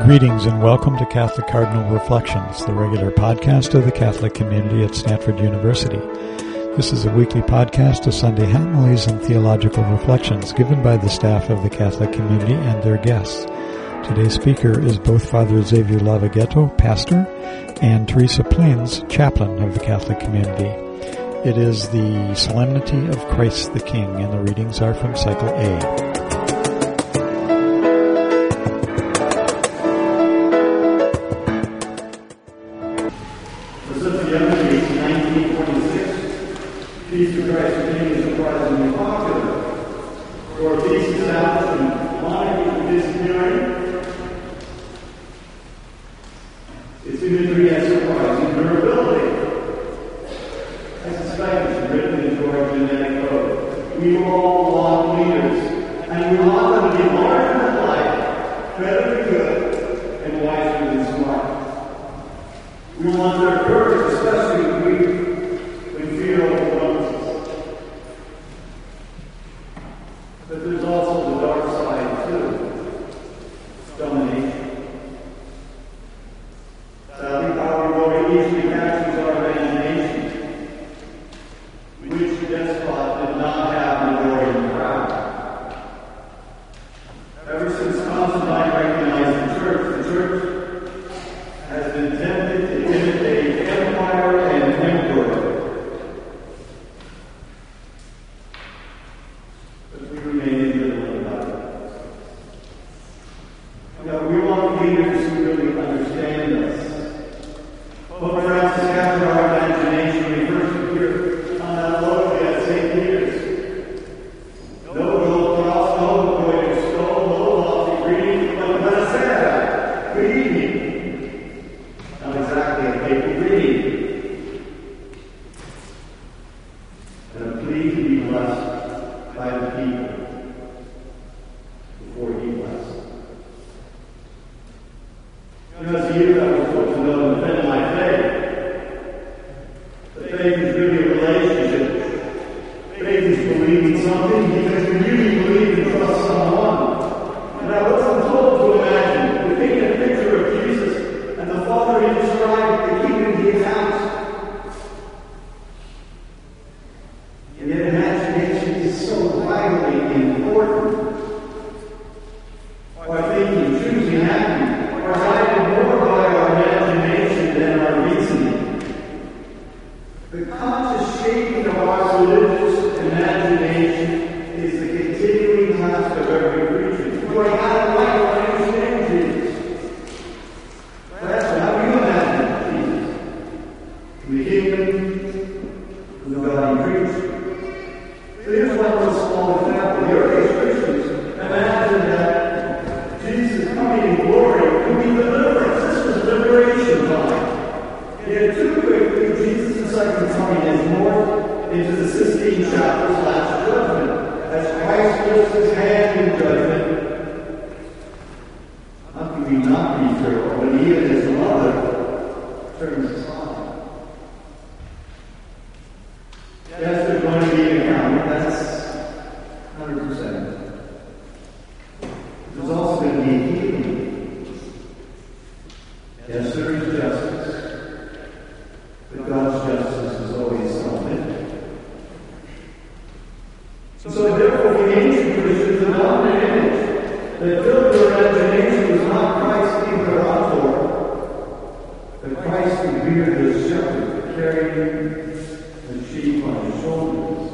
Greetings and welcome to Catholic Cardinal Reflections, the regular podcast of the Catholic community at Stanford University. This is a weekly podcast of Sunday homilies and theological reflections given by the staff of the Catholic community and their guests. Today's speaker is both Father Xavier Lavaghetto, pastor, and Teresa Plains, chaplain of the Catholic community. It is the Solemnity of Christ the King, and the readings are from Cycle A. Feast of Christ the King is surprisingly popular. For a feast established and monarchy disappearing, its imagery has surprising durability. I suspect it's written into our genetic code. We all want leaders, and we want them to be larger than life, better than good, and wiser than smart. We want their courage, especially when we feel. But there's also the dark side, too. Domination. Sadly, power very easily captures our imagination, which the despot did not have majority in the crowd. Ever since Constantine recognized the church has been tempted to imitate empire and emperor. We want leaders who really understand us. Pope Francis, after our imagination, we first appear on that lowly at St. Peter's. No gold cross, no embroidered skull, no lofty greeting, but buonasera, good evening. Not exactly a papal greeting. And a plea to be blessed by the people before he blessed. Because you that was supposed to know and defend my faith. The faith is really a relationship. Faith is believing something because you really believe and trust someone. And I wasn't told to imagine. We paint a picture of Jesus and the Father he described the keeping his house. And yet imagination is so vitally important. Our thinking, choosing, acting, are guided more by our imagination than our reasoning. The conscious shaping of our religious imagination is the continuing task of every Christian. You are not like or understand Jesus. Perhaps how do you imagine Jesus? The kingdom, the God he preached. So here's one little small example. The earliest Christians imagine that Jesus coming in glory would be deliverance. This was liberation time. Yet too quickly, Jesus' second coming is north into the Sistine Chapel's last judgment. As Christ lifts his hand in judgment, how can we not be thrilled when he and his mother turns aside? Yes, there's going to be an account. That's 100%. There's also going to be a healing. Yes, there is justice. But God's justice is always something. So therefore, the ancient Christians, the dominant image that filled their imagination was not Christ imperator, but Christ who reared the shepherd, carrying the sheep on his shoulders.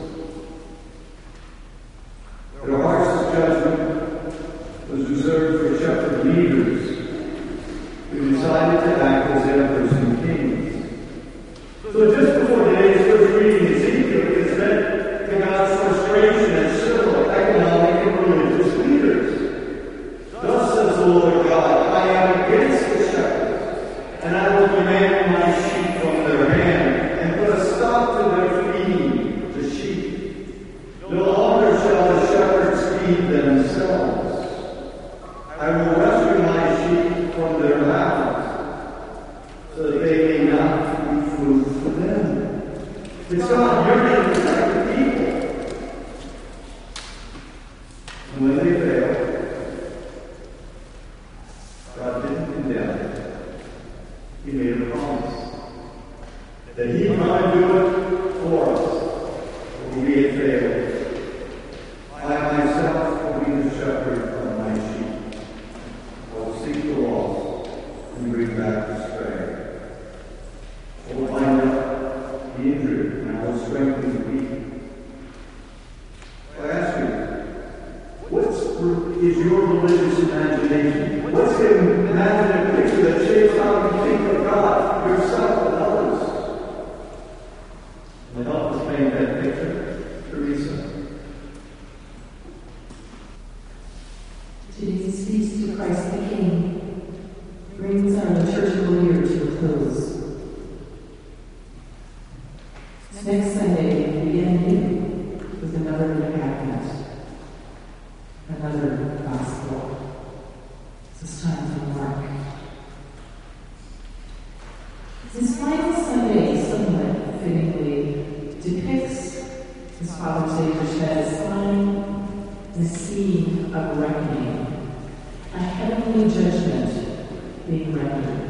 Their harshest judgment was reserved for shepherd leaders who decided to act as emperors and kings. So just before today's first reading, Ezekiel is led to God's frustration at civil, economic, and religious leaders. Thus says the Lord God, I am against the shepherds, and I will demand my sheep from their hand, and put a stop to their feeding, for me it fails. I myself will be the shepherd of my sheep. I will seek the lost and bring back the stray. I will bind up the injured, and I will strengthen the weak. I ask you, what is your religious imagination? What's an imaginative picture that shapes how you think of God, yourself, and others? And help us paint that picture, Teresa. Today's feast of Christ the King brings our liturgical year to a close. Next Sunday, we begin anew with another Advent, another Gospel. This time from Mark. This final Sunday somewhat fittingly depicts, as Father Xavier says, the scene of reckoning, a heavenly judgment being rendered.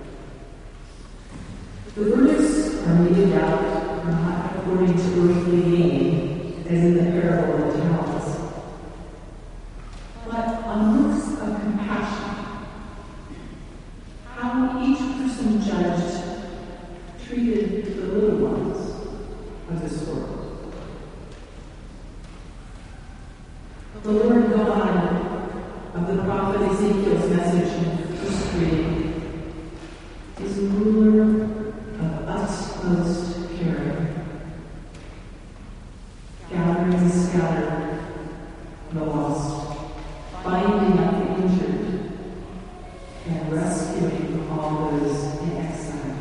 The verdicts are meted out not according to earthly gain, as in the parable of the talents, but on looks of compassion. How each person judged treated the little ones of this world. The Lord God of the prophet Ezekiel's message in the first reading is a ruler of utmost caring, gathering the scattered, the lost, binding up the injured, and rescuing all those in exile.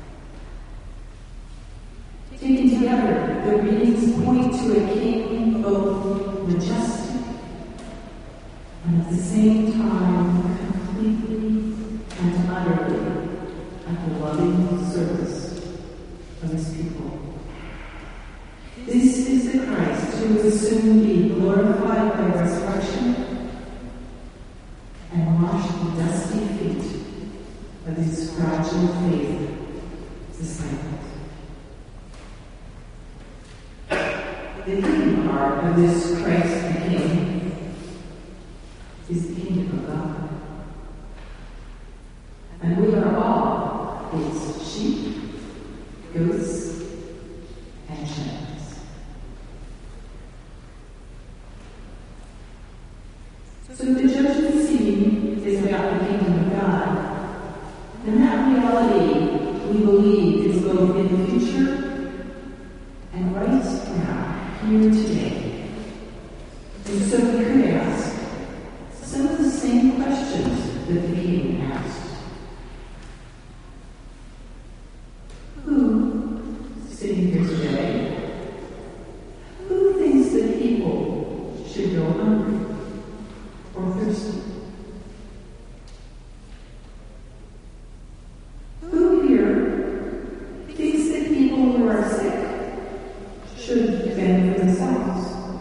Taken together, the readings point to a king both majestic and at the same time completely and utterly at the loving service of his people. This is the Christ who will soon be glorified by resurrection and wash the dusty feet of his fragile faith disciples. The hidden part of this Christ the King is the kingdom of God. And we are all his sheep, goats, and shepherds. So if the judgment scene is about the kingdom of God, then that reality, we believe, is both in the future and right now, here today. And so we could ask some of the same questions that the king asked. Who, sitting here today, who thinks that people should go hungry or thirsty? Who here thinks that people who are sick should fend for themselves?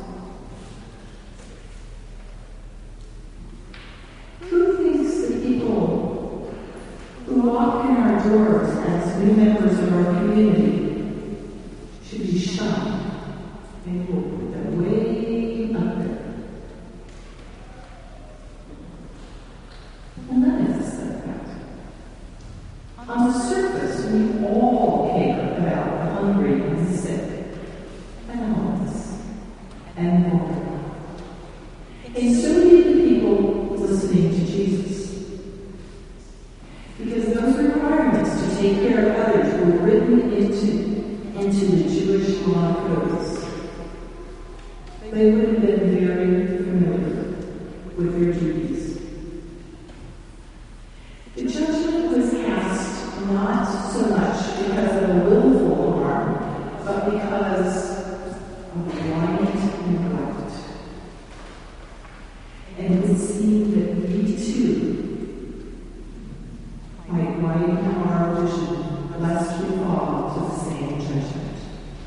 Doors as new members of our community should be shunned and will put them way up there. And that is a setback. On the surface, we all care about the hungry and the sick, and homeless, and vulnerable. And so do the people listening to Jesus. Because those requirements to take care of others were written into the Jewish law codes. They would have been very familiar with their duties. The judgment was cast not so much because of a willful harm, but because of blind neglect. And it would seem that we too might widen our vision, lest we fall to the same judgment.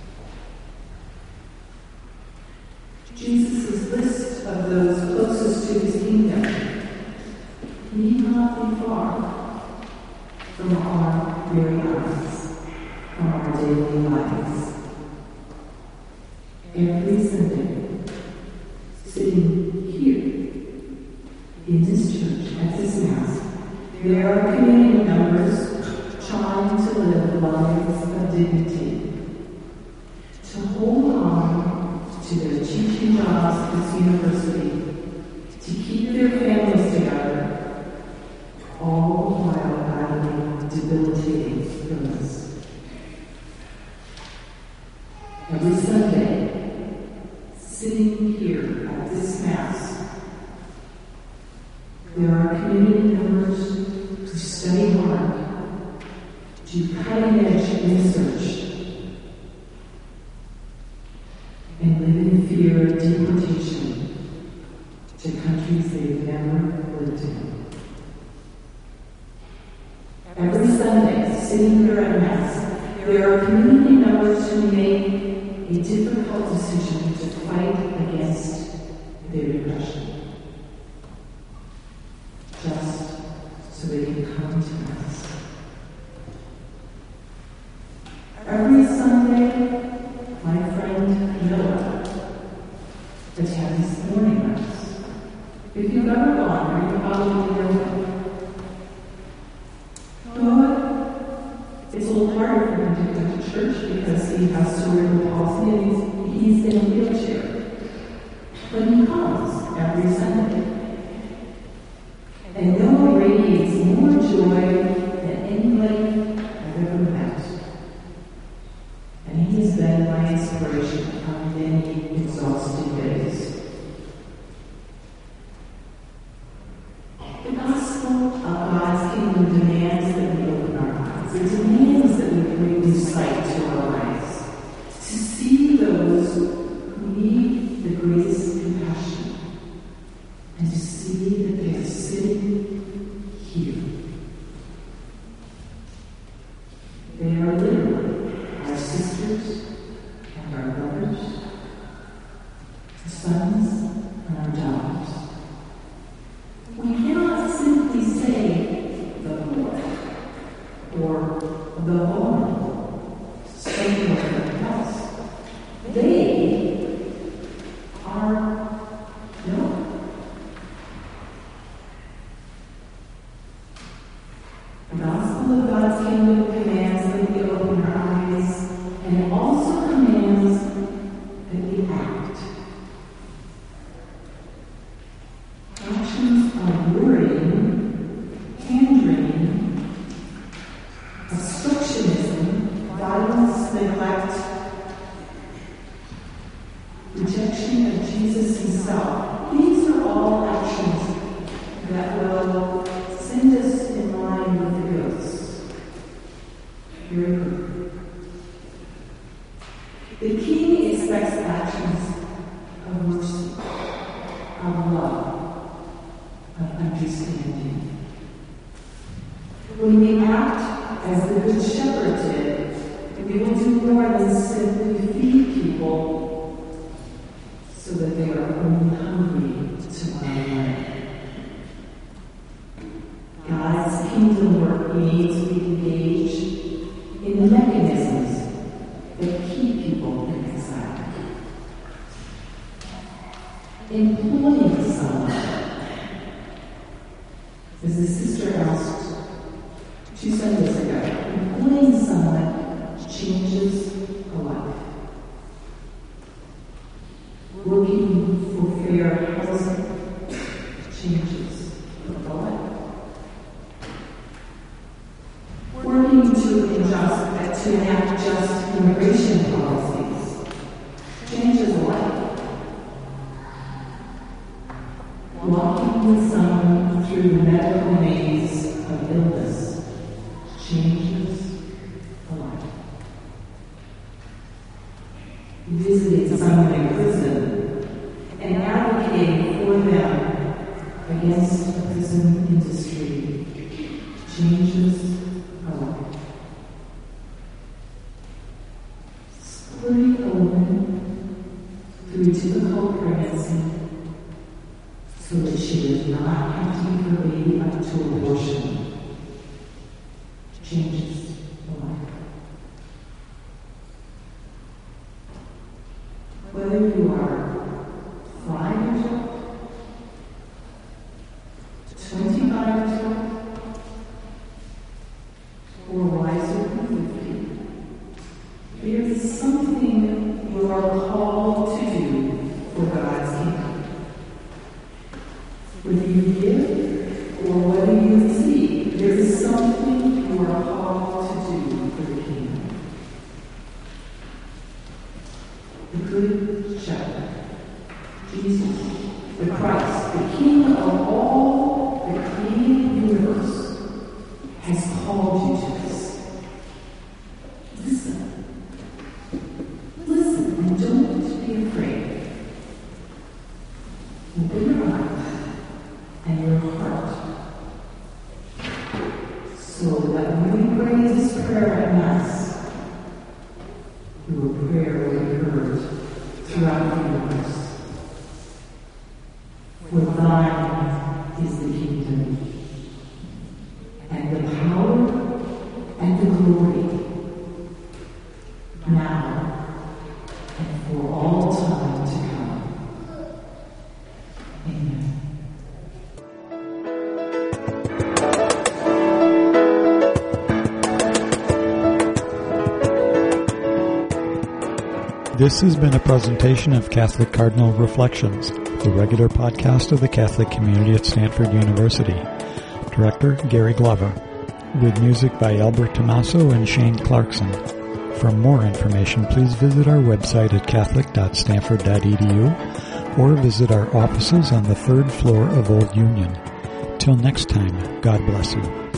Jesus' list of those closest to his kingdom need not be far from our very eyes, from our daily lives. every Sunday, sitting here in this church at this Mass, there are community members trying to live lives of dignity, to hold on to their teaching jobs at this university, to keep their families together, all while battling debilitating illness. Every Sunday, sitting here at this Mass, there are community members who study hard, do cutting-edge research, and live in fear of deportation to countries they've never lived in. Every Sunday, sitting here at Mass, there are community members who make a difficult decision to fight against their depression, just so they can come to Mass. Every Sunday, my friend Noah attends morning Mass. If you've ever gone there, you probably know him. Noah, it's a little harder for him to come to church because he has cerebral palsy and he's in a wheelchair. But he comes every Sunday. And Noah radiates more joy than anybody I've ever met. And he has been my inspiration on many exhausting days. The gospel of God's kingdom demands that we open our eyes. It demands that we bring new sight to our lives, to see those who need the greatest compassion, and to see that they are sitting here. They are literally our sisters and our brothers, our sons and our daughters. We cannot simply say the poor or the vulnerable, something else. They are no. The gospel of God's kingdom commands that we open our eyes, and it also commands that we act. Actions of worrying, hand-wringing, obstructionism, violence, neglect, rejection of Jesus himself. These are all actions that will send us in line with the ghosts. Very good. The King expects actions of mercy, of love, of understanding. When we act as the Good Shepherd did, we will do more than simply feed people so that they are only hungry to one another. God's kingdom work means we engage in the mechanisms that keep people in exile. Employing someone, as the sister asked 2 Sundays ago, employing someone changes a life. Working for fair housing changes a life. Working to enact just immigration policies changes a life. Walking with someone through the medical maze of illness changes a life. Visiting someone in prison and advocating for them against the prison industry changes a life. Supporting a woman through difficult pregnancy so that she does not have to give her baby up to abortion changes a life. whether you are 5 years old, 25 years old, or wiser than 50, there is something you are called to do for God's kingdom. Whether you give or whether you receive, there is something you are called to do for the kingdom. The Good Shepherd, Jesus, the Christ, the King of all the created universe, has called you to this. Listen. Listen and don't be afraid. Open your eyes and your heart so that when we pray this prayer at Mass, your prayer will be heard throughout the universe. For thine is the kingdom, and the power, and the glory, now and for all time to come. Amen. This has been a presentation of Catholic Cardinal Reflections, the regular podcast of the Catholic community at Stanford University. Director Gary Glover, with music by Albert Tommaso and Shane Clarkson. For more information, please visit our website at catholic.stanford.edu or visit our offices on the 3rd floor of Old Union. Till next time, God bless you.